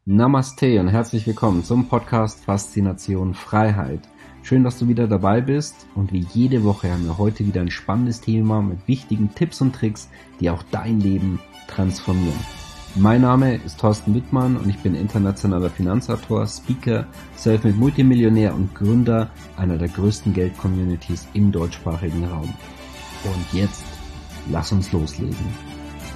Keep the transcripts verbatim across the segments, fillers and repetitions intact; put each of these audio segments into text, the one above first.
Namaste und herzlich willkommen zum Podcast Faszination Freiheit. Schön, dass du wieder dabei bist und wie jede Woche haben wir heute wieder ein spannendes Thema mit wichtigen Tipps und Tricks, die auch dein Leben transformieren. Mein Name ist Thorsten Wittmann und ich bin internationaler Finanzautor, Speaker, Selfmade Multimillionär und Gründer einer der größten Geld-Communities im deutschsprachigen Raum. Und jetzt, lass uns loslegen.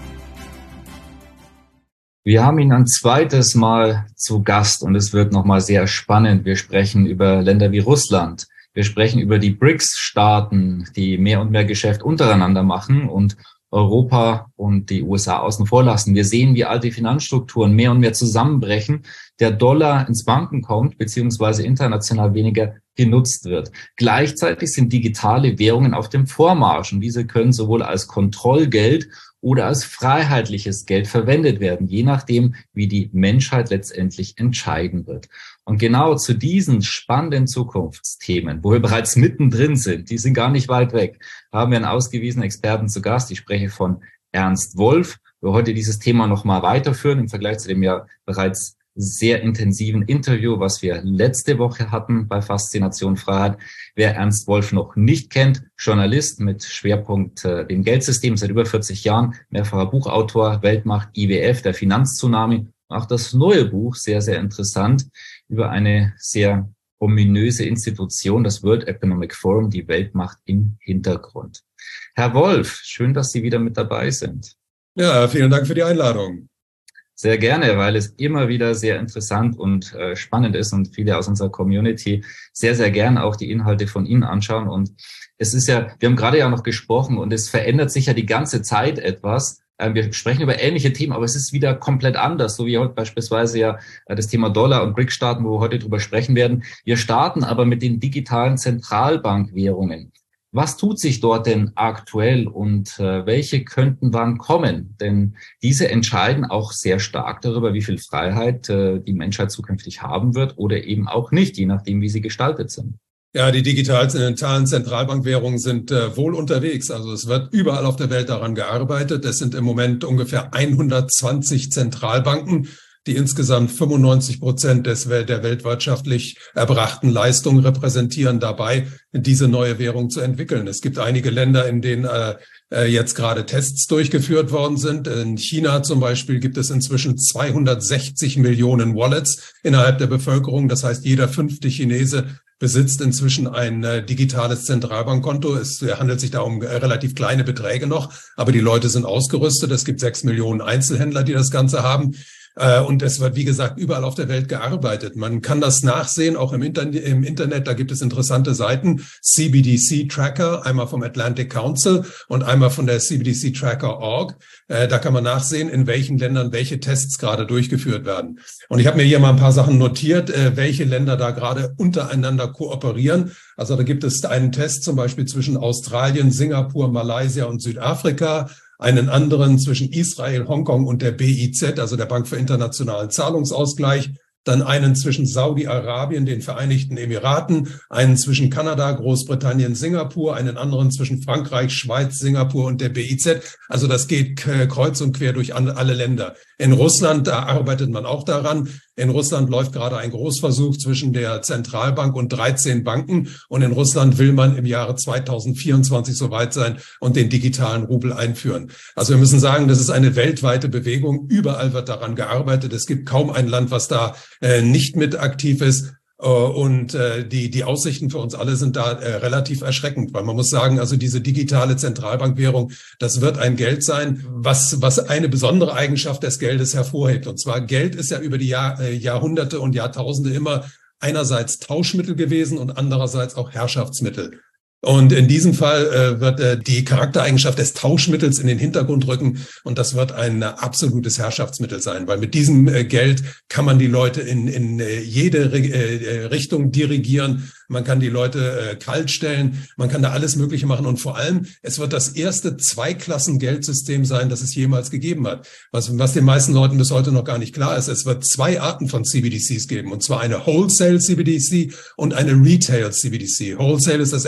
Wir haben ihn ein zweites Mal zu Gast und es wird nochmal sehr spannend. Wir sprechen über Länder wie Russland. Wir sprechen über die B R I C S-Staaten, die mehr und mehr Geschäft untereinander machen und Europa und die U S A außen vor lassen. Wir sehen, wie alte Finanzstrukturen mehr und mehr zusammenbrechen, der Dollar ins Wanken kommt, beziehungsweise international weniger genutzt wird. Gleichzeitig sind digitale Währungen auf dem Vormarsch und diese können sowohl als Kontrollgeld oder als freiheitliches Geld verwendet werden, je nachdem, wie die Menschheit letztendlich entscheiden wird. Und genau zu diesen spannenden Zukunftsthemen, wo wir bereits mittendrin sind, die sind gar nicht weit weg, haben wir einen ausgewiesenen Experten zu Gast. Ich spreche von Ernst Wolf. Wir heute dieses Thema nochmal weiterführen im Vergleich zu dem ja bereits sehr intensiven Interview, was wir letzte Woche hatten bei Faszination Freiheit. Wer Ernst Wolf noch nicht kennt, Journalist mit Schwerpunkt äh, dem Geldsystem seit über vierzig Jahren, mehrfacher Buchautor, Weltmacht I W F, der Finanztsunami. Auch das neue Buch, sehr, sehr interessant, über eine sehr ominöse Institution, das World Economic Forum, die Weltmacht im Hintergrund. Herr Wolf, schön, dass Sie wieder mit dabei sind. Ja, vielen Dank für die Einladung. Sehr gerne, weil es immer wieder sehr interessant und äh, spannend ist und viele aus unserer Community sehr, sehr gerne auch die Inhalte von Ihnen anschauen. Und es ist ja, wir haben gerade ja noch gesprochen und es verändert sich ja die ganze Zeit etwas. Äh, wir sprechen über ähnliche Themen, aber es ist wieder komplett anders, so wie heute beispielsweise ja äh, das Thema Dollar und B R I C S-Staaten, wo wir heute drüber sprechen werden. Wir starten aber mit den digitalen Zentralbankwährungen. Was tut sich dort denn aktuell und äh, welche könnten wann kommen? Denn diese entscheiden auch sehr stark darüber, wie viel Freiheit äh, die Menschheit zukünftig haben wird oder eben auch nicht, je nachdem, wie sie gestaltet sind. Ja, die digitalen Zentralbankwährungen sind äh, wohl unterwegs. Also es wird überall auf der Welt daran gearbeitet. Es sind im Moment ungefähr hundertzwanzig Zentralbanken, die insgesamt fünfundneunzig Prozent des, der weltwirtschaftlich erbrachten Leistung repräsentieren, dabei diese neue Währung zu entwickeln. Es gibt einige Länder, in denen äh, jetzt gerade Tests durchgeführt worden sind. In China zum Beispiel gibt es inzwischen zweihundertsechzig Millionen Wallets innerhalb der Bevölkerung. Das heißt, jeder fünfte Chinese besitzt inzwischen ein äh, digitales Zentralbankkonto. Es handelt sich da um äh, relativ kleine Beträge noch, aber die Leute sind ausgerüstet. Es gibt sechs Millionen Einzelhändler, die das Ganze haben. Und es wird, wie gesagt, überall auf der Welt gearbeitet. Man kann das nachsehen, auch im Internet. Im Internet, da gibt es interessante Seiten. C B D C Tracker, einmal vom Atlantic Council und einmal von der C B D C Tracker Punkt org. Da kann man nachsehen, in welchen Ländern welche Tests gerade durchgeführt werden. Und ich habe mir hier mal ein paar Sachen notiert, welche Länder da gerade untereinander kooperieren. Also da gibt es einen Test zum Beispiel zwischen Australien, Singapur, Malaysia und Südafrika, einen anderen zwischen Israel, Hongkong und der B I Z, also der Bank für internationalen Zahlungsausgleich, dann einen zwischen Saudi-Arabien, den Vereinigten Emiraten, einen zwischen Kanada, Großbritannien, Singapur, einen anderen zwischen Frankreich, Schweiz, Singapur und der B I Z. Also das geht kreuz und quer durch alle Länder. In Russland, da arbeitet man auch daran. In Russland läuft gerade ein Großversuch zwischen der Zentralbank und dreizehn Banken. Und in Russland will man im Jahre zweitausendvierundzwanzig soweit sein und den digitalen Rubel einführen. Also wir müssen sagen, das ist eine weltweite Bewegung. Überall wird daran gearbeitet. Es gibt kaum ein Land, was da äh, nicht mit aktiv ist. Und äh, die die Aussichten für uns alle sind da äh, relativ erschreckend, weil man muss sagen, also diese digitale Zentralbankwährung, das wird ein Geld sein, was was eine besondere Eigenschaft des Geldes hervorhebt. Und zwar Geld ist ja über die Jahr, äh, Jahrhunderte und Jahrtausende immer einerseits Tauschmittel gewesen und andererseits auch Herrschaftsmittel. Und in diesem Fall äh, wird äh, die Charaktereigenschaft des Tauschmittels in den Hintergrund rücken und das wird ein äh, absolutes Herrschaftsmittel sein, weil mit diesem äh, Geld kann man die Leute in, in äh, jede äh, Richtung dirigieren. Man kann die Leute äh, kalt stellen, man kann da alles Mögliche machen und vor allem, es wird das erste Zweiklassen-Geldsystem sein, das es jemals gegeben hat. Was, was den meisten Leuten bis heute noch gar nicht klar ist, es wird zwei Arten von C B D Cs geben und zwar eine Wholesale C B D C und eine Retail C B D C. Wholesale ist das englische Wort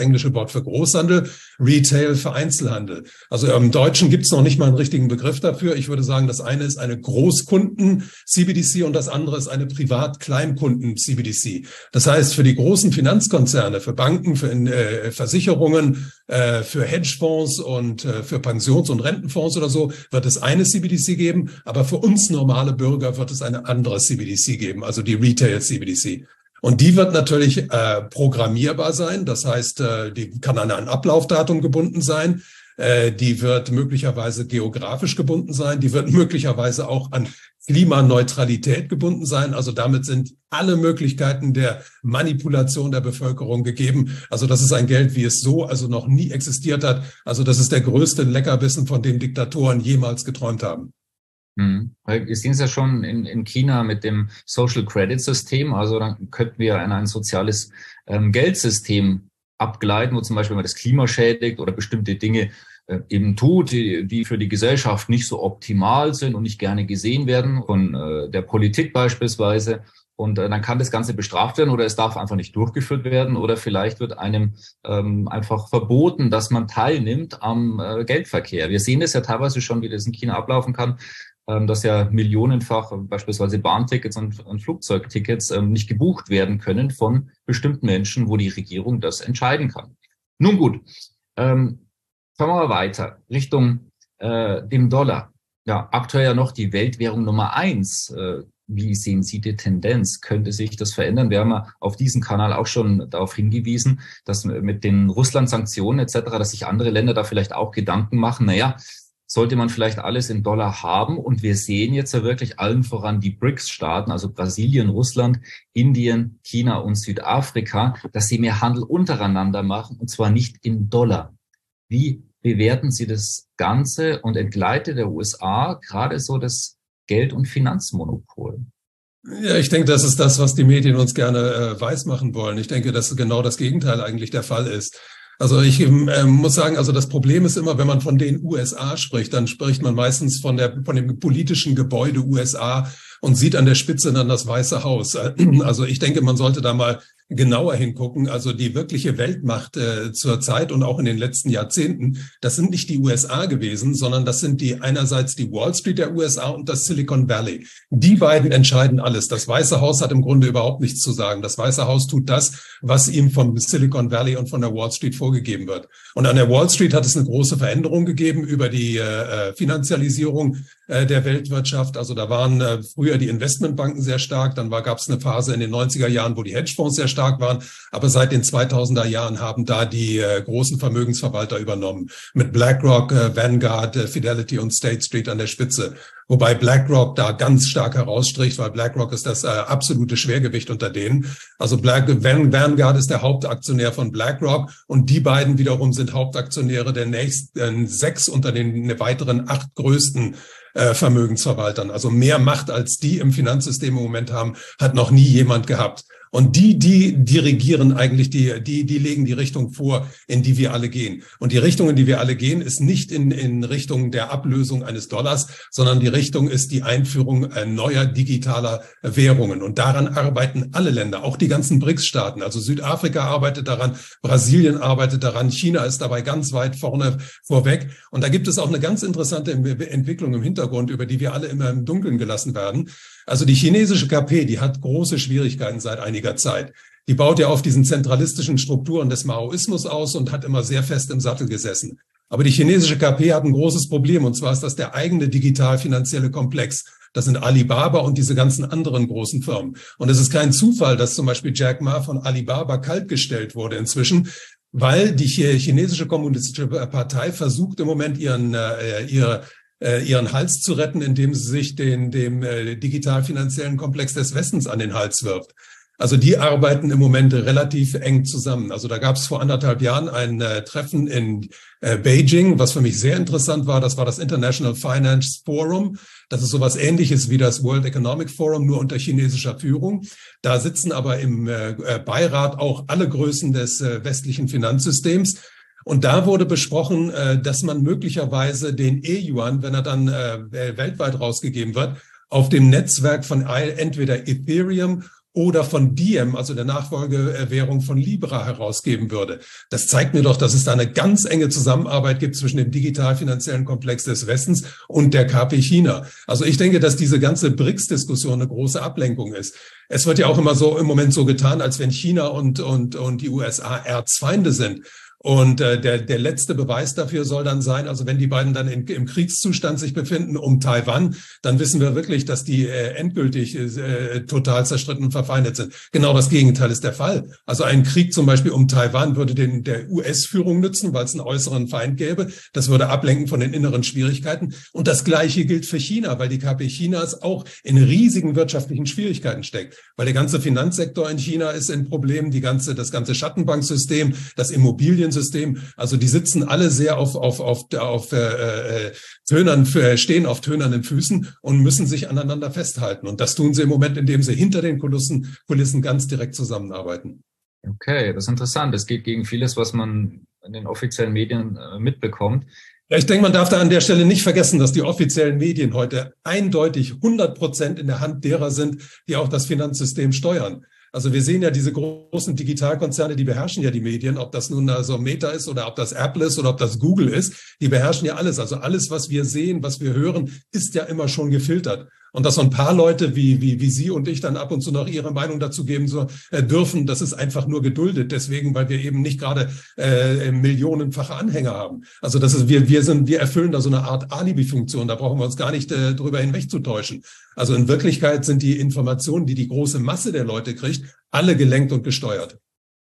Wort für Großhandel, Retail für Einzelhandel. Also im Deutschen gibt es noch nicht mal einen richtigen Begriff dafür. Ich würde sagen, das eine ist eine Großkunden-C B D C und das andere ist eine Privat-Kleinkunden-C B D C. Das heißt, für die großen Finanzkonzerne, für Banken, für äh, Versicherungen, äh, für Hedgefonds und äh, für Pensions- und Rentenfonds oder so wird es eine C B D C geben, aber für uns normale Bürger wird es eine andere C B D C geben, also die Retail-C B D C. Und die wird natürlich äh, programmierbar sein, das heißt, äh, die kann an ein Ablaufdatum gebunden sein, äh, die wird möglicherweise geografisch gebunden sein, die wird möglicherweise auch an Klimaneutralität gebunden sein. Also damit sind alle Möglichkeiten der Manipulation der Bevölkerung gegeben. Also das ist ein Geld, wie es so also noch nie existiert hat. Also das ist der größte Leckerbissen, von dem Diktatoren jemals geträumt haben. Hm. Wir sehen es ja schon in, in China mit dem Social Credit System. Also dann könnten wir in ein soziales ähm, Geldsystem abgleiten, wo zum Beispiel, wenn man das Klima schädigt oder bestimmte Dinge äh, eben tut, die, die für die Gesellschaft nicht so optimal sind und nicht gerne gesehen werden, von äh, der Politik beispielsweise. Und äh, dann kann das Ganze bestraft werden oder es darf einfach nicht durchgeführt werden oder vielleicht wird einem ähm, einfach verboten, dass man teilnimmt am äh, Geldverkehr. Wir sehen das ja teilweise schon, wie das in China ablaufen kann, ähm, dass ja millionenfach beispielsweise Bahntickets und, und Flugzeugtickets ähm, nicht gebucht werden können von bestimmten Menschen, wo die Regierung das entscheiden kann. Nun gut, ähm, fahren wir mal weiter Richtung äh, dem Dollar. Ja, aktuell ja noch die Weltwährung Nummer eins. Äh, Wie sehen Sie die Tendenz? Könnte sich das verändern? Wir haben ja auf diesem Kanal auch schon darauf hingewiesen, dass mit den Russland-Sanktionen et cetera, dass sich andere Länder da vielleicht auch Gedanken machen, naja, sollte man vielleicht alles in Dollar haben? Und wir sehen jetzt ja wirklich allen voran die BRICS-Staaten, also Brasilien, Russland, Indien, China und Südafrika, dass sie mehr Handel untereinander machen, und zwar nicht in Dollar. Wie bewerten Sie das Ganze und entgleitet der U S A gerade so das Geld- und Finanzmonopol? Ja, ich denke, das ist das, was die Medien uns gerne äh, weismachen wollen. Ich denke, dass genau das Gegenteil eigentlich der Fall ist. Also ich äh, muss sagen, also das Problem ist immer, wenn man von den U S A spricht, dann spricht man meistens von der von dem politischen Gebäude U S A und sieht an der Spitze dann das Weiße Haus. Also ich denke, man sollte da mal genauer hingucken. Also die wirkliche Weltmacht äh, zur Zeit und auch in den letzten Jahrzehnten, das sind nicht die U S A gewesen, sondern das sind die einerseits die Wall Street der U S A und das Silicon Valley. Die beiden entscheiden alles. Das Weiße Haus hat im Grunde überhaupt nichts zu sagen. Das Weiße Haus tut das, was ihm vom Silicon Valley und von der Wall Street vorgegeben wird. Und an der Wall Street hat es eine große Veränderung gegeben über die äh, Finanzialisierung äh, der Weltwirtschaft. Also da waren äh, früher die Investmentbanken sehr stark, dann gab es eine Phase in den neunziger Jahren, wo die Hedgefonds sehr stark waren, aber seit den zweitausender Jahren haben da die äh, großen Vermögensverwalter übernommen, mit BlackRock, äh, Vanguard, äh, Fidelity und State Street an der Spitze. Wobei BlackRock da ganz stark herausstricht, weil BlackRock ist das äh, absolute Schwergewicht unter denen. Also Black, Van, Vanguard ist der Hauptaktionär von BlackRock und die beiden wiederum sind Hauptaktionäre der nächsten sechs unter den weiteren acht größten äh, Vermögensverwaltern. Also mehr Macht als die im Finanzsystem im Moment haben, hat noch nie jemand gehabt. Und die, die dirigieren eigentlich, die, die, die legen die Richtung vor, in die wir alle gehen. Und die Richtung, in die wir alle gehen, ist nicht in, in Richtung der Ablösung eines Dollars, sondern die Richtung ist die Einführung neuer digitaler Währungen. Und daran arbeiten alle Länder, auch die ganzen BRICS-Staaten. Also Südafrika arbeitet daran, Brasilien arbeitet daran, China ist dabei ganz weit vorne vorweg. Und da gibt es auch eine ganz interessante Entwicklung im Hintergrund, über die wir alle immer im Dunkeln gelassen werden. Also die chinesische K P, die hat große Schwierigkeiten seit einiger Zeit. Die baut ja auf diesen zentralistischen Strukturen des Maoismus aus und hat immer sehr fest im Sattel gesessen. Aber die chinesische K P hat ein großes Problem, und zwar ist das der eigene digital-finanzielle Komplex. Das sind Alibaba und diese ganzen anderen großen Firmen. Und es ist kein Zufall, dass zum Beispiel Jack Ma von Alibaba kaltgestellt wurde inzwischen, weil die chinesische kommunistische Partei versucht im Moment ihren, äh, ihre ihren Hals zu retten, indem sie sich den, dem äh, digital-finanziellen Komplex des Westens an den Hals wirft. Also die arbeiten im Moment relativ eng zusammen. Also da gab es vor anderthalb Jahren ein äh, Treffen in äh, Beijing, was für mich sehr interessant war. Das war das International Finance Forum. Das ist sowas Ähnliches wie das World Economic Forum, nur unter chinesischer Führung. Da sitzen aber im äh, Beirat auch alle Größen des äh, westlichen Finanzsystems. Und da wurde besprochen, dass man möglicherweise den E-Yuan, wenn er dann weltweit rausgegeben wird, auf dem Netzwerk von entweder Ethereum oder von Diem, also der Nachfolgewährung von Libra, herausgeben würde. Das zeigt mir doch, dass es da eine ganz enge Zusammenarbeit gibt zwischen dem digital-finanziellen Komplex des Westens und der K P China. Also ich denke, dass diese ganze B R I C S-Diskussion eine große Ablenkung ist. Es wird ja auch immer so im Moment so getan, als wenn China und, und, und die U S A Erzfeinde sind. Und äh, der, der letzte Beweis dafür soll dann sein, also wenn die beiden dann in, im Kriegszustand sich befinden um Taiwan, dann wissen wir wirklich, dass die äh, endgültig äh, total zerstritten und verfeindet sind. Genau das Gegenteil ist der Fall. Also ein Krieg zum Beispiel um Taiwan würde den der U S-Führung nützen, weil es einen äußeren Feind gäbe. Das würde ablenken von den inneren Schwierigkeiten. Und das Gleiche gilt für China, weil die K P Chinas auch in riesigen wirtschaftlichen Schwierigkeiten steckt. Weil der ganze Finanzsektor in China ist in Problemen, die ganze, das ganze Schattenbanksystem, das Immobilien System, also die sitzen alle sehr auf auf auf auf äh, Tönern, stehen auf tönernen Füßen und müssen sich aneinander festhalten. Und das tun sie im Moment, indem sie hinter den Kulissen Kulissen ganz direkt zusammenarbeiten. Okay, das ist interessant. Es geht gegen vieles, was man in den offiziellen Medien äh, mitbekommt. Ja, ich denke, man darf da an der Stelle nicht vergessen, dass die offiziellen Medien heute eindeutig hundert Prozent in der Hand derer sind, die auch das Finanzsystem steuern. Also wir sehen ja diese großen Digitalkonzerne, die beherrschen ja die Medien, ob das nun also Meta ist oder ob das Apple ist oder ob das Google ist, die beherrschen ja alles. Also alles, was wir sehen, was wir hören, ist ja immer schon gefiltert. Und dass so ein paar Leute wie wie wie Sie und ich dann ab und zu noch ihre Meinung dazu geben so äh, dürfen, das ist einfach nur geduldet. Deswegen, weil wir eben nicht gerade äh, millionenfache Anhänger haben. Also das ist wir wir sind wir erfüllen da so eine Art Alibi-Funktion. Da brauchen wir uns gar nicht äh, drüber hinwegzutäuschen. Also in Wirklichkeit sind die Informationen, die die große Masse der Leute kriegt, alle gelenkt und gesteuert.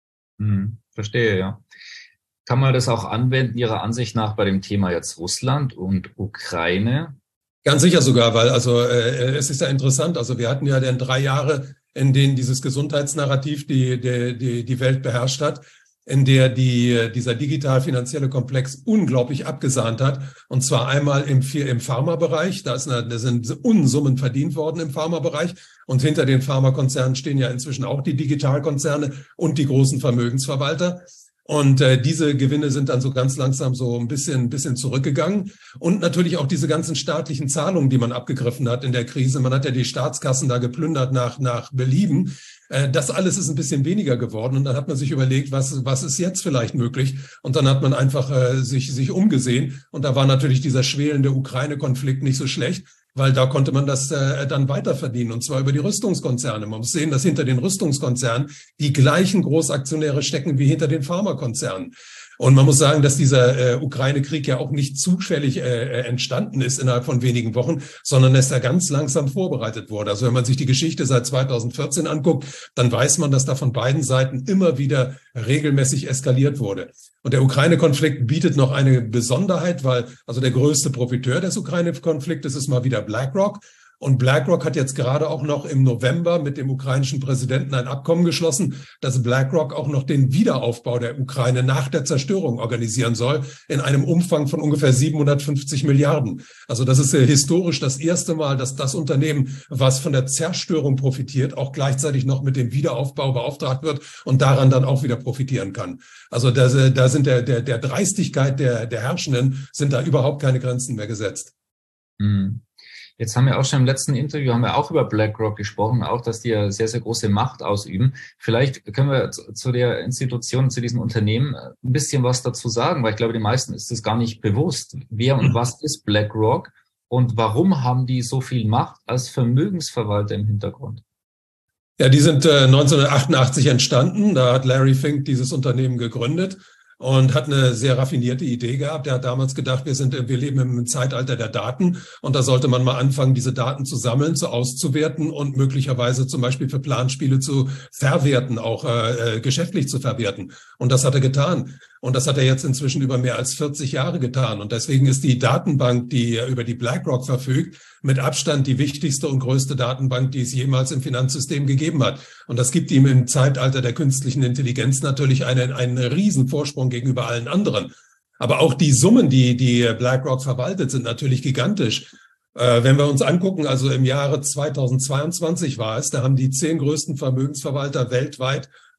Hm, verstehe, ja. Kann man das auch anwenden, Ihrer Ansicht nach, bei dem Thema jetzt Russland und Ukraine? Ganz sicher sogar, weil also äh, es ist ja interessant. Also wir hatten ja dann drei Jahre, in denen dieses Gesundheitsnarrativ die die die, die Welt beherrscht hat, in der die dieser digital-finanzielle Komplex unglaublich abgesahnt hat. Und zwar einmal im, im Pharmabereich. Da, ist eine, da sind Unsummen verdient worden im Pharmabereich. Und hinter den Pharmakonzernen stehen ja inzwischen auch die Digitalkonzerne und die großen Vermögensverwalter. Und äh, diese Gewinne sind dann so ganz langsam so ein bisschen, ein bisschen zurückgegangen. Und natürlich auch diese ganzen staatlichen Zahlungen, die man abgegriffen hat in der Krise. Man hat ja die Staatskassen da geplündert nach, nach Belieben. Äh, das alles ist ein bisschen weniger geworden. Und dann hat man sich überlegt, was, was ist jetzt vielleicht möglich? Und dann hat man einfach äh, sich, sich umgesehen. Und da war natürlich dieser schwelende Ukraine-Konflikt nicht so schlecht, weil da konnte man das äh, dann weiter verdienen, und zwar über die Rüstungskonzerne. Man muss sehen, dass hinter den Rüstungskonzernen die gleichen Großaktionäre stecken wie hinter den Pharmakonzernen. Und man muss sagen, dass dieser äh, Ukraine-Krieg ja auch nicht zufällig äh, entstanden ist innerhalb von wenigen Wochen, sondern dass er ganz langsam vorbereitet wurde. Also wenn man sich die Geschichte seit zweitausendvierzehn anguckt, dann weiß man, dass da von beiden Seiten immer wieder regelmäßig eskaliert wurde. Und der Ukraine-Konflikt bietet noch eine Besonderheit, weil also der größte Profiteur des Ukraine-Konfliktes ist mal wieder BlackRock. Und BlackRock hat jetzt gerade auch noch im November mit dem ukrainischen Präsidenten ein Abkommen geschlossen, dass BlackRock auch noch den Wiederaufbau der Ukraine nach der Zerstörung organisieren soll, in einem Umfang von ungefähr siebenhundertfünfzig Milliarden. Also das ist äh, historisch das erste Mal, dass das Unternehmen, was von der Zerstörung profitiert, auch gleichzeitig noch mit dem Wiederaufbau beauftragt wird und daran dann auch wieder profitieren kann. Also da, da sind der, der, der Dreistigkeit der, der Herrschenden sind da überhaupt keine Grenzen mehr gesetzt. Mhm. Jetzt haben wir auch schon im letzten Interview haben wir auch über BlackRock gesprochen, auch, dass die ja sehr, sehr große Macht ausüben. Vielleicht können wir zu der Institution, zu diesem Unternehmen ein bisschen was dazu sagen, weil ich glaube, den meisten ist das gar nicht bewusst. Wer und was ist BlackRock und warum haben die so viel Macht als Vermögensverwalter im Hintergrund? Ja, die sind äh, neunzehnhundertachtundachtzig entstanden. Da hat Larry Fink dieses Unternehmen gegründet und hat eine sehr raffinierte Idee gehabt. Er hat damals gedacht, wir sind, wir leben im Zeitalter der Daten und da sollte man mal anfangen, diese Daten zu sammeln, zu auszuwerten und möglicherweise zum Beispiel für Planspiele zu verwerten, auch äh, geschäftlich zu verwerten. Und das hat er getan. Und das hat er jetzt inzwischen über mehr als vierzig Jahre getan. Und deswegen ist die Datenbank, die über die BlackRock verfügt, mit Abstand die wichtigste und größte Datenbank, die es jemals im Finanzsystem gegeben hat. Und das gibt ihm im Zeitalter der künstlichen Intelligenz natürlich einen, einen riesen Vorsprung gegenüber allen anderen. Aber auch die Summen, die die BlackRock verwaltet, sind natürlich gigantisch. Äh, wenn wir uns angucken, also im Jahre zweitausendzweiundzwanzig war es, da haben die zehn größten Vermögensverwalter weltweit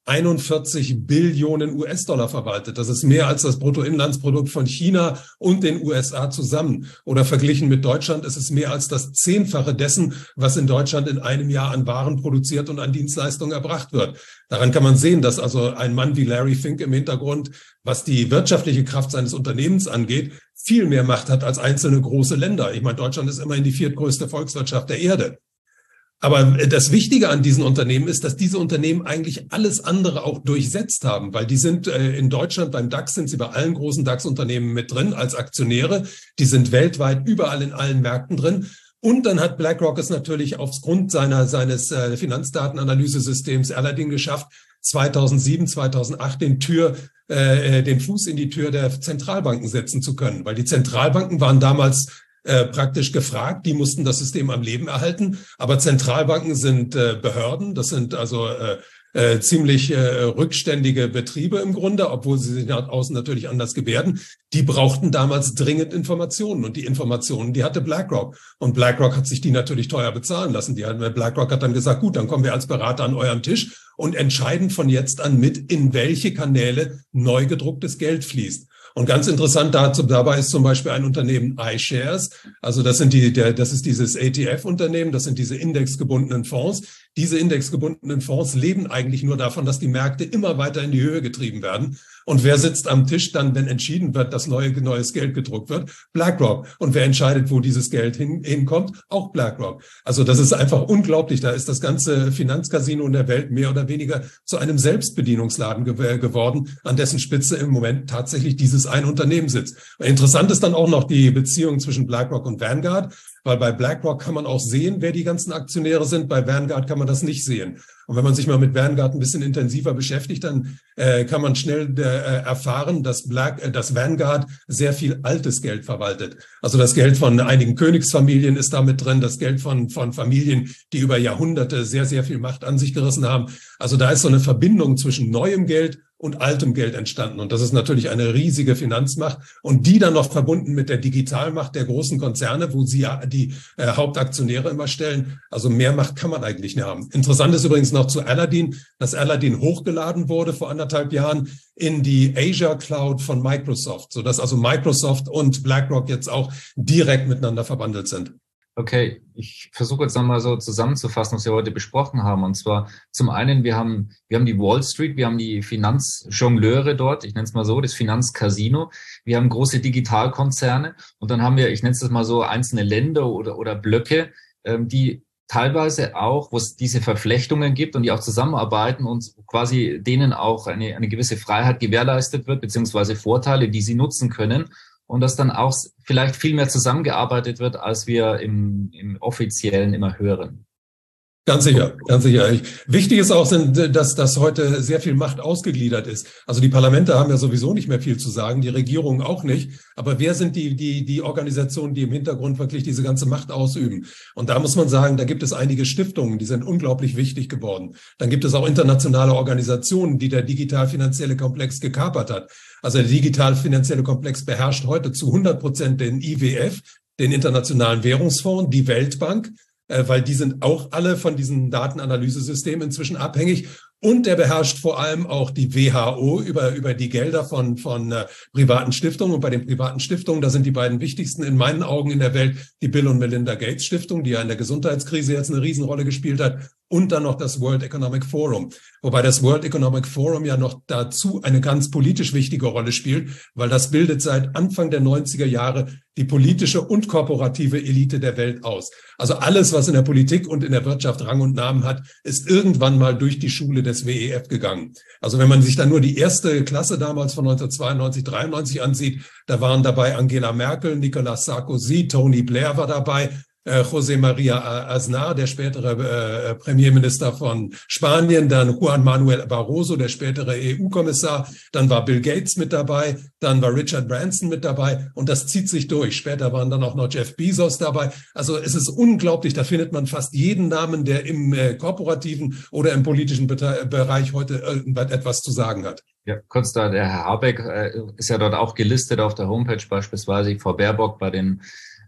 einundvierzig Billionen U S-Dollar verwaltet. Das ist mehr als das Bruttoinlandsprodukt von China und den U S A zusammen. Oder verglichen mit Deutschland ist es mehr als das Zehnfache dessen, was in Deutschland in einem Jahr an Waren produziert und an Dienstleistungen erbracht wird. Daran kann man sehen, dass also ein Mann wie Larry Fink im Hintergrund, was die wirtschaftliche Kraft seines Unternehmens angeht, viel mehr Macht hat als einzelne große Länder. Ich meine, Deutschland ist immerhin die viertgrößte Volkswirtschaft der Erde. Aber das Wichtige an diesen Unternehmen ist, dass diese Unternehmen eigentlich alles andere auch durchsetzt haben, weil die sind in Deutschland beim DAX, sind sie bei allen großen DAX-Unternehmen mit drin als Aktionäre. Die sind weltweit überall in allen Märkten drin. Und dann hat BlackRock es natürlich aufgrund seiner, seines äh, Finanzdatenanalysesystems Aladdin geschafft, zweitausendsieben, zweitausendacht den Tür, äh, den Fuß in die Tür der Zentralbanken setzen zu können, weil die Zentralbanken waren damals Äh, praktisch gefragt, die mussten das System am Leben erhalten, aber Zentralbanken sind äh, Behörden, das sind also äh, äh, ziemlich äh, rückständige Betriebe im Grunde, obwohl sie sich nach außen natürlich anders gebärden. Die brauchten damals dringend Informationen und die Informationen, die hatte BlackRock und BlackRock hat sich die natürlich teuer bezahlen lassen. Die hat, BlackRock hat dann gesagt, gut, dann kommen wir als Berater an euren Tisch und entscheiden von jetzt an mit, in welche Kanäle neu gedrucktes Geld fließt. Und ganz interessant dazu, dabei ist zum Beispiel ein Unternehmen iShares. Also das sind die, der, das ist dieses A T F-Unternehmen, das sind diese indexgebundenen Fonds. Diese indexgebundenen Fonds leben eigentlich nur davon, dass die Märkte immer weiter in die Höhe getrieben werden. Und wer sitzt am Tisch dann, wenn entschieden wird, dass neue, neues Geld gedruckt wird? BlackRock. Und wer entscheidet, wo dieses Geld hin, hinkommt? Auch BlackRock. Also das ist einfach unglaublich. Da ist das ganze Finanzcasino in der Welt mehr oder weniger zu einem Selbstbedienungsladen ge- geworden, an dessen Spitze im Moment tatsächlich dieses ein Unternehmen sitzt. Interessant ist dann auch noch die Beziehung zwischen BlackRock und Vanguard, weil bei BlackRock kann man auch sehen, wer die ganzen Aktionäre sind. Bei Vanguard kann man das nicht sehen. Und wenn man sich mal mit Vanguard ein bisschen intensiver beschäftigt, dann äh, kann man schnell äh, erfahren, dass Black, äh, dass Vanguard sehr viel altes Geld verwaltet. Also das Geld von einigen Königsfamilien ist damit drin, das Geld von von Familien, die über Jahrhunderte sehr, sehr viel Macht an sich gerissen haben. Also da ist so eine Verbindung zwischen neuem Geld und altem Geld entstanden. Und das ist natürlich eine riesige Finanzmacht. Und die dann noch verbunden mit der Digitalmacht der großen Konzerne, wo sie ja die äh, Hauptaktionäre immer stellen. Also mehr Macht kann man eigentlich nicht haben. Interessant ist übrigens noch zu Aladdin, dass Aladdin hochgeladen wurde vor anderthalb Jahren in die Azure Cloud von Microsoft, sodass also Microsoft und BlackRock jetzt auch direkt miteinander verbandelt sind. Okay, ich versuche jetzt nochmal so zusammenzufassen, was wir heute besprochen haben. Und zwar zum einen, wir haben wir haben die Wall Street, wir haben die Finanzjongleure dort, ich nenne es mal so, das Finanzcasino. Wir haben große Digitalkonzerne und dann haben wir, ich nenne es mal so, einzelne Länder oder oder Blöcke, ähm, die teilweise auch, wo es diese Verflechtungen gibt und die auch zusammenarbeiten und quasi denen auch eine eine gewisse Freiheit gewährleistet wird, beziehungsweise Vorteile, die sie nutzen können. Und dass dann auch vielleicht viel mehr zusammengearbeitet wird, als wir im, im Offiziellen immer hören. Ganz sicher, ganz sicher. Ich, wichtig ist auch, dass, dass heute sehr viel Macht ausgegliedert ist. Also die Parlamente haben ja sowieso nicht mehr viel zu sagen, die Regierungen auch nicht. Aber wer sind die, die, die Organisationen, die im Hintergrund wirklich diese ganze Macht ausüben? Und da muss man sagen, da gibt es einige Stiftungen, die sind unglaublich wichtig geworden. Dann gibt es auch internationale Organisationen, die der digital-finanzielle Komplex gekapert hat. Also der digital-finanzielle Komplex beherrscht heute zu hundert Prozent den I W F, den Internationalen Währungsfonds, die Weltbank, weil die sind auch alle von diesen Datenanalysesystemen inzwischen abhängig. Und der beherrscht vor allem auch die W H O über, über die Gelder von, von äh, privaten Stiftungen. Und bei den privaten Stiftungen, da sind die beiden wichtigsten in meinen Augen in der Welt die Bill und Melinda Gates Stiftung, die ja in der Gesundheitskrise jetzt eine Riesenrolle gespielt hat. Und dann noch das World Economic Forum. Wobei das World Economic Forum ja noch dazu eine ganz politisch wichtige Rolle spielt, weil das bildet seit Anfang der neunziger Jahre die politische und korporative Elite der Welt aus. Also alles, was in der Politik und in der Wirtschaft Rang und Namen hat, ist irgendwann mal durch die Schule des W E F gegangen. Also wenn man sich dann nur die erste Klasse damals von neunzehnhundertzweiundneunzig, dreiundneunzig ansieht, da waren dabei Angela Merkel, Nicolas Sarkozy, Tony Blair war dabei, Äh, José María Aznar, der spätere äh, Premierminister von Spanien, dann Juan Manuel Barroso, der spätere E U-Kommissar, dann war Bill Gates mit dabei, dann war Richard Branson mit dabei und das zieht sich durch. Später waren dann auch noch Jeff Bezos dabei. Also es ist unglaublich, da findet man fast jeden Namen, der im äh, korporativen oder im politischen Bete- Bereich heute irgendetwas zu sagen hat. Ja, kurz da, der Herr Habeck äh, ist ja dort auch gelistet auf der Homepage beispielsweise, Frau Baerbock bei den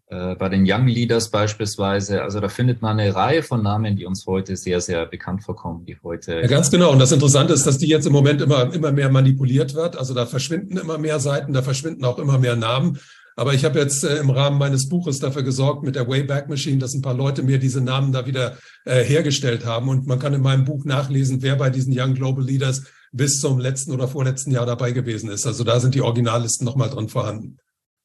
äh, bei den Young Leaders beispielsweise. Also da findet man eine Reihe von Namen, die uns heute sehr, sehr bekannt vorkommen, die heute... Ja, ganz genau. Und das Interessante ist, dass die jetzt im Moment immer, immer mehr manipuliert wird. Also da verschwinden immer mehr Seiten, da verschwinden auch immer mehr Namen. Aber ich habe jetzt äh, im Rahmen meines Buches dafür gesorgt mit der Wayback Machine, dass ein paar Leute mir diese Namen da wieder äh, hergestellt haben. Und man kann in meinem Buch nachlesen, wer bei diesen Young Global Leaders bis zum letzten oder vorletzten Jahr dabei gewesen ist. Also da sind die Originallisten nochmal drin vorhanden.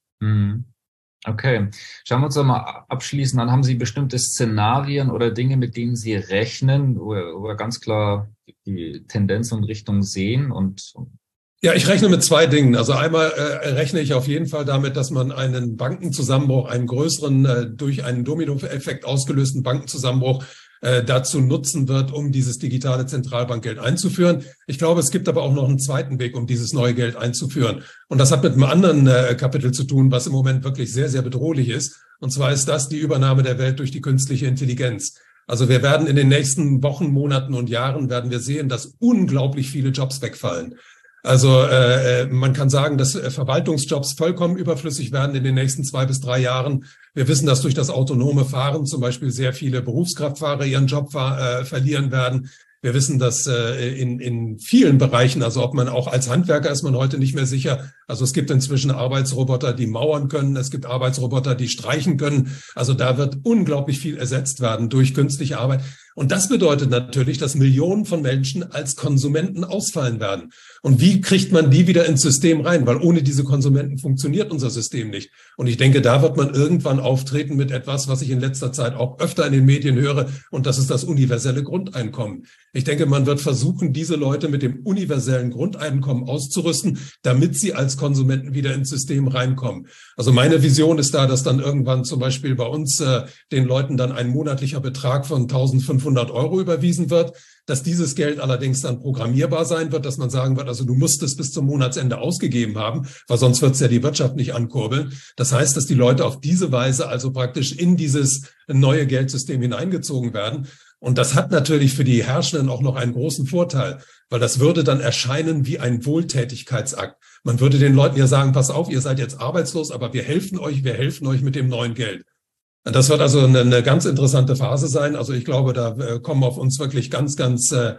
Okay, schauen wir uns doch mal abschließend an. Haben Sie bestimmte Szenarien oder Dinge, mit denen Sie rechnen, wo wir ganz klar die Tendenz und Richtung sehen? Und Ja, ich rechne mit zwei Dingen. Also einmal äh, rechne ich auf jeden Fall damit, dass man einen Bankenzusammenbruch, einen größeren, äh, durch einen Dominoeffekt ausgelösten Bankenzusammenbruch äh, dazu nutzen wird, um dieses digitale Zentralbankgeld einzuführen. Ich glaube, es gibt aber auch noch einen zweiten Weg, um dieses neue Geld einzuführen. Und das hat mit einem anderen äh, Kapitel zu tun, was im Moment wirklich sehr, sehr bedrohlich ist. Und zwar ist das die Übernahme der Welt durch die künstliche Intelligenz. Also wir werden in den nächsten Wochen, Monaten und Jahren werden wir sehen, dass unglaublich viele Jobs wegfallen. Also äh, man kann sagen, dass äh, Verwaltungsjobs vollkommen überflüssig werden in den nächsten zwei bis drei Jahren. Wir wissen, dass durch das autonome Fahren zum Beispiel sehr viele Berufskraftfahrer ihren Job äh, verlieren werden. Wir wissen, dass äh, in, in vielen Bereichen, also ob man auch als Handwerker ist man heute nicht mehr sicher. Also es gibt inzwischen Arbeitsroboter, die mauern können. Es gibt Arbeitsroboter, die streichen können. Also da wird unglaublich viel ersetzt werden durch künstliche Arbeit. Und das bedeutet natürlich, dass Millionen von Menschen als Konsumenten ausfallen werden. Und wie kriegt man die wieder ins System rein? Weil ohne diese Konsumenten funktioniert unser System nicht. Und ich denke, da wird man irgendwann auftreten mit etwas, was ich in letzter Zeit auch öfter in den Medien höre. Und das ist das universelle Grundeinkommen. Ich denke, man wird versuchen, diese Leute mit dem universellen Grundeinkommen auszurüsten, damit sie als Konsumenten wieder ins System reinkommen. Also meine Vision ist da, dass dann irgendwann zum Beispiel bei uns äh, den Leuten dann ein monatlicher Betrag von eintausendfünfhundert Euro überwiesen wird, dass dieses Geld allerdings dann programmierbar sein wird, dass man sagen wird, also du musst es bis zum Monatsende ausgegeben haben, weil sonst wird es ja die Wirtschaft nicht ankurbeln. Das heißt, dass die Leute auf diese Weise also praktisch in dieses neue Geldsystem hineingezogen werden. Und das hat natürlich für die Herrschenden auch noch einen großen Vorteil, weil das würde dann erscheinen wie ein Wohltätigkeitsakt. Man würde den Leuten ja sagen, pass auf, ihr seid jetzt arbeitslos, aber wir helfen euch, wir helfen euch mit dem neuen Geld. Das wird also eine, eine ganz interessante Phase sein. Also ich glaube, da äh, kommen auf uns wirklich ganz, ganz äh,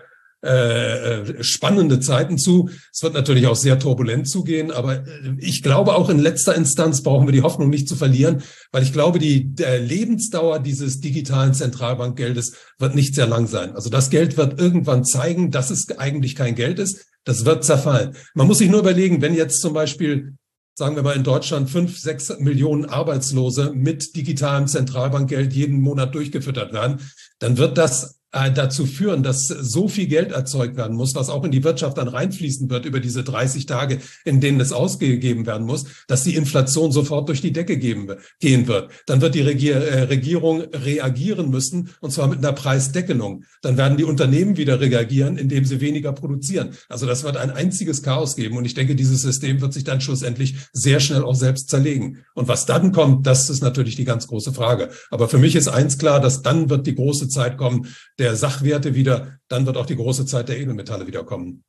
äh, spannende Zeiten zu. Es wird natürlich auch sehr turbulent zugehen, aber äh, ich glaube auch in letzter Instanz brauchen wir die Hoffnung nicht zu verlieren, weil ich glaube, die der Lebensdauer dieses digitalen Zentralbankgeldes wird nicht sehr lang sein. Also das Geld wird irgendwann zeigen, dass es eigentlich kein Geld ist. Das wird zerfallen. Man muss sich nur überlegen, wenn jetzt zum Beispiel, sagen wir mal in Deutschland, fünf, sechs Millionen Arbeitslose mit digitalem Zentralbankgeld jeden Monat durchgefüttert werden, dann wird das äh, dazu führen, dass so viel Geld erzeugt werden muss, was auch in die Wirtschaft dann reinfließen wird über diese dreißig Tage, in denen es ausgegeben werden muss, dass die Inflation sofort durch die Decke geben, gehen wird. Dann wird die Regier, äh, Regierung reagieren müssen, und zwar mit einer Preisdeckelung. Dann werden die Unternehmen wieder reagieren, indem sie weniger produzieren. Also das wird ein einziges Chaos geben, und ich denke, dieses System wird sich dann schlussendlich sehr schnell auch selbst zerlegen. Und was dann kommt, das ist natürlich die ganz große Frage. Aber für mich ist eins klar, dass dann wird die große Zeit kommen, der Sachwerte wieder, dann wird auch die große Zeit der Edelmetalle wiederkommen.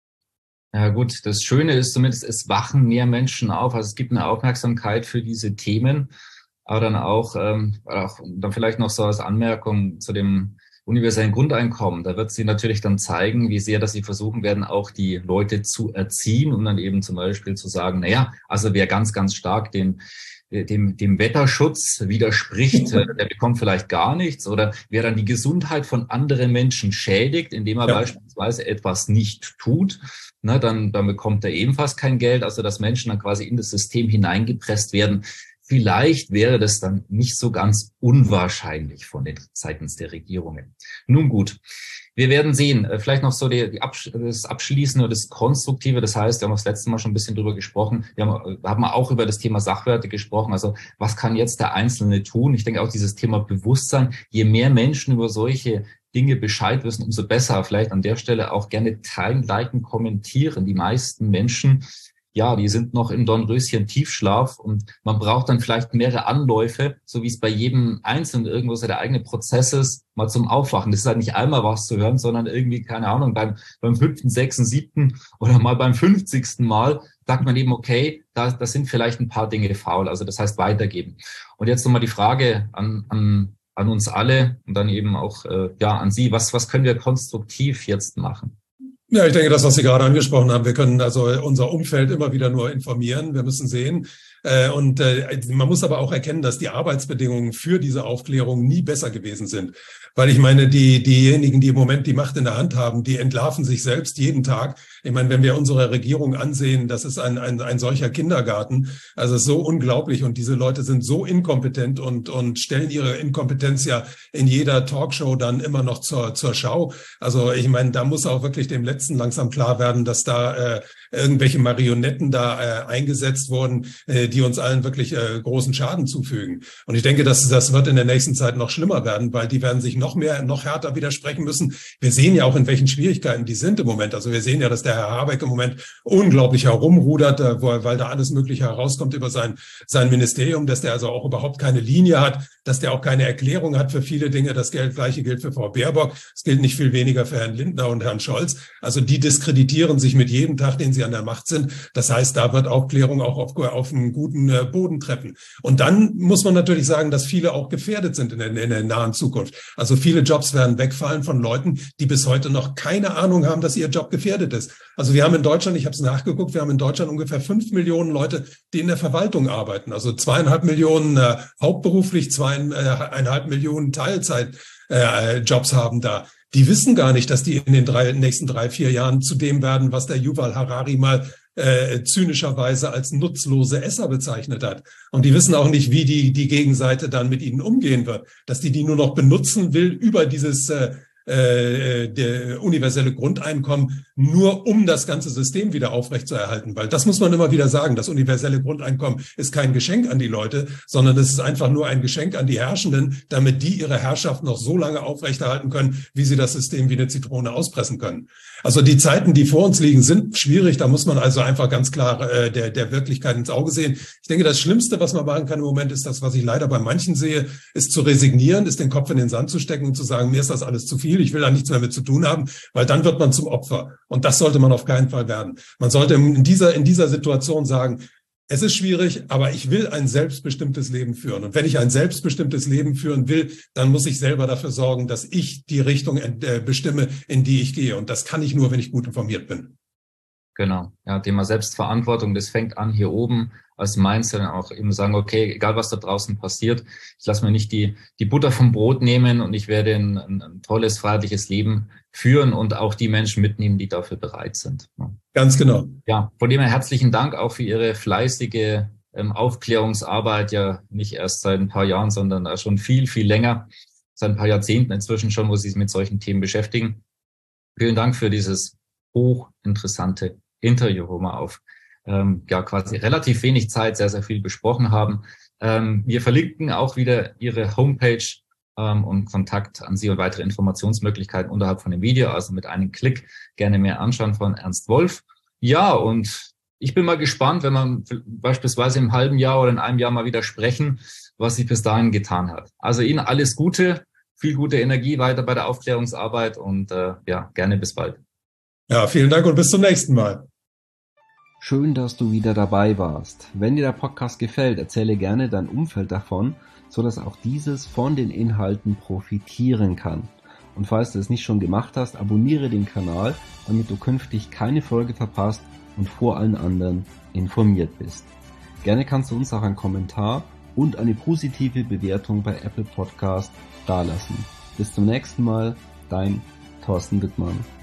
Ja gut, das Schöne ist zumindest, es wachen mehr Menschen auf. Also es gibt eine Aufmerksamkeit für diese Themen, aber dann auch, ähm, auch dann vielleicht noch so als Anmerkung zu dem universellen Grundeinkommen. Da wird sie natürlich dann zeigen, wie sehr, dass sie versuchen werden, auch die Leute zu erziehen, um dann eben zum Beispiel zu sagen, naja, also wer ganz, ganz stark den dem, dem Wetterschutz widerspricht, der bekommt vielleicht gar nichts, oder wer dann die Gesundheit von anderen Menschen schädigt, indem er ja. beispielsweise etwas nicht tut, ne, dann, dann bekommt er ebenfalls kein Geld, also dass Menschen dann quasi in das System hineingepresst werden. Vielleicht wäre das dann nicht so ganz unwahrscheinlich von den seitens der Regierungen. Nun gut, wir werden sehen. Vielleicht noch so die, die Absch- das Abschließende, das Konstruktive. Das heißt, wir haben das letzte Mal schon ein bisschen drüber gesprochen. Wir haben, wir haben auch über das Thema Sachwerte gesprochen. Also was kann jetzt der Einzelne tun? Ich denke auch dieses Thema Bewusstsein. Je mehr Menschen über solche Dinge Bescheid wissen, umso besser. Vielleicht an der Stelle auch gerne teilen, liken, kommentieren. Die meisten Menschen, ja, die sind noch im Dornröschen Tiefschlaf, und man braucht dann vielleicht mehrere Anläufe, so wie es bei jedem Einzelnen irgendwo so der eigene Prozess ist, mal zum Aufwachen. Das ist halt nicht einmal was zu hören, sondern irgendwie, keine Ahnung, beim, beim fünften, sechsten, siebten oder mal beim fünfzigsten Mal, sagt man eben, okay, da, da sind vielleicht ein paar Dinge faul. Also das heißt weitergeben. Und jetzt nochmal die Frage an, an, an uns alle und dann eben auch äh, ja an Sie. Was, was können wir konstruktiv jetzt machen? Ja, ich denke, das, was Sie gerade angesprochen haben, wir können also unser Umfeld immer wieder nur informieren. Wir müssen sehen. Äh, und äh, man muss aber auch erkennen, dass die Arbeitsbedingungen für diese Aufklärung nie besser gewesen sind. Weil ich meine, die diejenigen, die im Moment die Macht in der Hand haben, die entlarven sich selbst jeden Tag. Ich meine, wenn wir unsere Regierung ansehen, das ist ein, ein, ein solcher Kindergarten. Also so unglaublich. Und diese Leute sind so inkompetent und, und stellen ihre Inkompetenz ja in jeder Talkshow dann immer noch zur, zur Schau. Also ich meine, da muss auch wirklich dem Letzten langsam klar werden, dass da äh, irgendwelche Marionetten da äh, eingesetzt wurden, äh, die uns allen wirklich äh, großen Schaden zufügen. Und ich denke, dass das wird in der nächsten Zeit noch schlimmer werden, weil die werden sich noch mehr, noch härter widersprechen müssen. Wir sehen ja auch, in welchen Schwierigkeiten die sind im Moment. Also wir sehen ja, dass der Herr Habeck im Moment unglaublich herumrudert, äh, wo, weil da alles Mögliche herauskommt über sein, sein Ministerium, dass der also auch überhaupt keine Linie hat, dass der auch keine Erklärung hat für viele Dinge. Das Gleiche gilt für Frau Baerbock. Es gilt nicht viel weniger für Herrn Lindner und Herrn Scholz. Also die diskreditieren sich mit jedem Tag, den sie an der Macht sind. Das heißt, da wird Aufklärung auch auf, auf einen guten äh, Boden treffen. Und dann muss man natürlich sagen, dass viele auch gefährdet sind in der, in der nahen Zukunft. Also viele Jobs werden wegfallen von Leuten, die bis heute noch keine Ahnung haben, dass ihr Job gefährdet ist. Also wir haben in Deutschland, ich habe es nachgeguckt, wir haben in Deutschland ungefähr fünf Millionen Leute, die in der Verwaltung arbeiten. Also zweieinhalb Millionen äh, hauptberuflich, zweieinhalb Millionen Teilzeitjobs äh, Jobs haben da. Die wissen gar nicht, dass die in den drei, nächsten drei, vier Jahren zu dem werden, was der Yuval Harari mal äh, zynischerweise als nutzlose Esser bezeichnet hat. Und die wissen auch nicht, wie die, die Gegenseite dann mit ihnen umgehen wird. Dass die die nur noch benutzen will über dieses äh, äh, der universelle Grundeinkommen, nur um das ganze System wieder aufrechtzuerhalten. Weil das muss man immer wieder sagen, das universelle Grundeinkommen ist kein Geschenk an die Leute, sondern es ist einfach nur ein Geschenk an die Herrschenden, damit die ihre Herrschaft noch so lange aufrechterhalten können, wie sie das System wie eine Zitrone auspressen können. Also die Zeiten, die vor uns liegen, sind schwierig. Da muss man also einfach ganz klar äh, der, der Wirklichkeit ins Auge sehen. Ich denke, das Schlimmste, was man machen kann im Moment, ist das, was ich leider bei manchen sehe, ist zu resignieren, ist den Kopf in den Sand zu stecken und zu sagen, mir ist das alles zu viel, ich will da nichts mehr mit zu tun haben, weil dann wird man zum Opfer. Und das sollte man auf keinen Fall werden. Man sollte in dieser, in dieser Situation sagen, es ist schwierig, aber ich will ein selbstbestimmtes Leben führen. Und wenn ich ein selbstbestimmtes Leben führen will, dann muss ich selber dafür sorgen, dass ich die Richtung bestimme, in die ich gehe. Und das kann ich nur, wenn ich gut informiert bin. Genau, ja, Thema Selbstverantwortung, das fängt an hier oben als Mindset, auch eben sagen, okay, egal was da draußen passiert, ich lasse mir nicht die die Butter vom Brot nehmen und ich werde ein, ein, ein tolles, freiheitliches Leben führen und auch die Menschen mitnehmen, die dafür bereit sind. Ganz genau. Ja, von dem her herzlichen Dank auch für Ihre fleißige ähm, Aufklärungsarbeit, ja nicht erst seit ein paar Jahren, sondern schon viel, viel länger, seit ein paar Jahrzehnten inzwischen schon, wo Sie sich mit solchen Themen beschäftigen. Vielen Dank für dieses hochinteressante Interview, wo wir auf ähm, ja quasi relativ wenig Zeit sehr, sehr viel besprochen haben. Ähm, wir verlinken auch wieder Ihre Homepage ähm, und Kontakt an Sie und weitere Informationsmöglichkeiten unterhalb von dem Video, also mit einem Klick gerne mehr anschauen von Ernst Wolf. Ja, und ich bin mal gespannt, wenn wir beispielsweise im halben Jahr oder in einem Jahr mal wieder sprechen, was sich bis dahin getan hat. Also Ihnen alles Gute, viel gute Energie weiter bei der Aufklärungsarbeit und äh, ja, gerne bis bald. Ja, vielen Dank und bis zum nächsten Mal. Schön, dass du wieder dabei warst. Wenn dir der Podcast gefällt, erzähle gerne dein Umfeld davon, sodass auch dieses von den Inhalten profitieren kann. Und falls du es nicht schon gemacht hast, abonniere den Kanal, damit du künftig keine Folge verpasst und vor allen anderen informiert bist. Gerne kannst du uns auch einen Kommentar und eine positive Bewertung bei Apple Podcast dalassen. Bis zum nächsten Mal, dein Thorsten Wittmann.